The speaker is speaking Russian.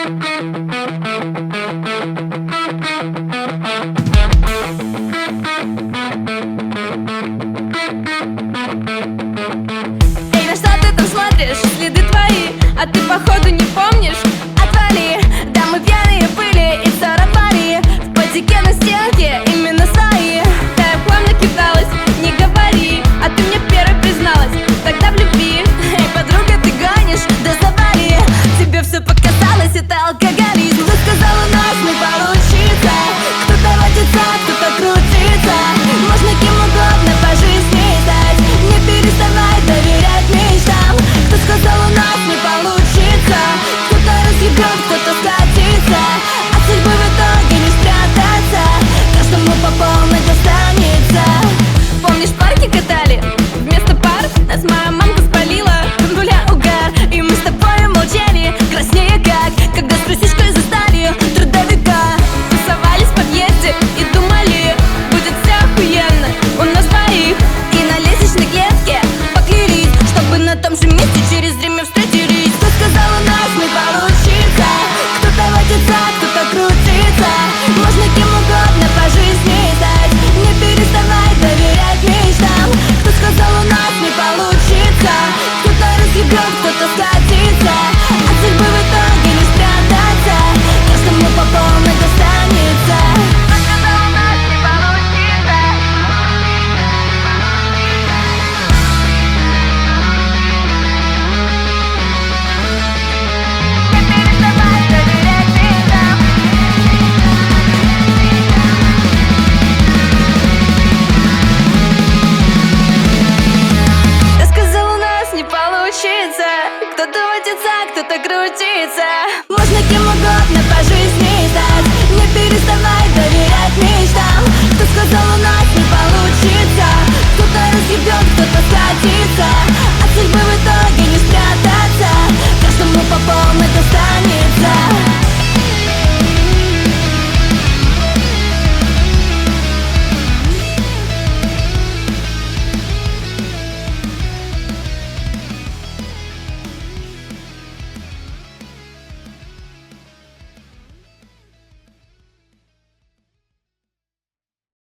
Эй, на что ты там смотришь? Следы твои, а ты походу не помнишь? Отвали, да мы пьяные были и царапали в потеке на стенке именно свои. Да я к вам накидалась, не говори, а ты мне первой призналась тогда в любви. Эй, подруга, ты гонишь, да завали, тебе все показалось, это алкоголизм. Ты сказал, у нас не получится, кто-то водится, кто-то крутится, можно кем угодно по жизни стать, не переставай доверять мечтам. Кто сказал, у нас не получится, кто-то разъебет, кто-то скатится, от судьбы в итоге не спрятаться, каждому по полной достанется. Помнишь, парки катали? Вместо пар нас моя мамка спалила, нуля угар, и мы с тобой молчали, краснее как, когда с трусишкой застали трудовика. Тусовались в подъезде и думали, будет все охуенно у нас двоих, и на лестничной клетке поклялись, чтобы на том же месте через время встретились. Кто сказал, у нас не получится, кто-то водится, кто-то крутится, можно кем угодно по жизни стать, не переставай доверять мечтам. Кто сказал, у нас не получится, кто-то разъебет, кто-то скатится, от судьбы в итоге не спрятаться, каждому по полной достанется. Кто сказал, у нас не получится, не переставай доверять мечтам. Я сказал, у нас не получится, кто-то водится, кто-то крутится, можно кем угодно